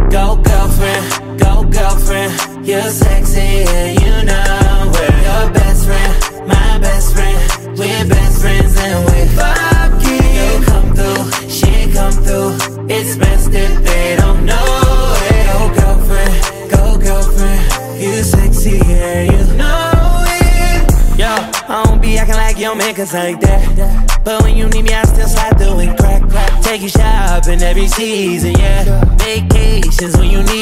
Go girlfriend, you're sexy and you know it. Your best friend, my best friend, we're best friends and we're fucking. You come through, she come through, it's best if they don't know it. Go girlfriend, you sexy and you know it. Yo, I don't be acting like your man cause like that, but when you need me I still slide through and crack. Take you shopping every season, yeah. Vacations when you need